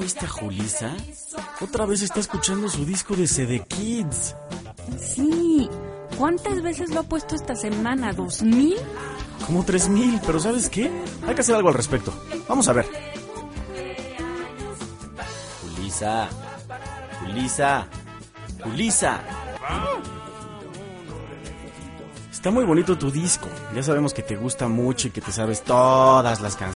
viste a Julissa? Otra vez está escuchando su disco de CD Kids. Sí. ¿Cuántas veces lo ha puesto esta semana? ¿2000? Como 3000, pero ¿sabes qué? Hay que hacer algo al respecto. Vamos a ver. Julissa. Julissa. Julissa. Está muy bonito tu disco. Ya sabemos que te gusta mucho y que te sabes todas las canciones.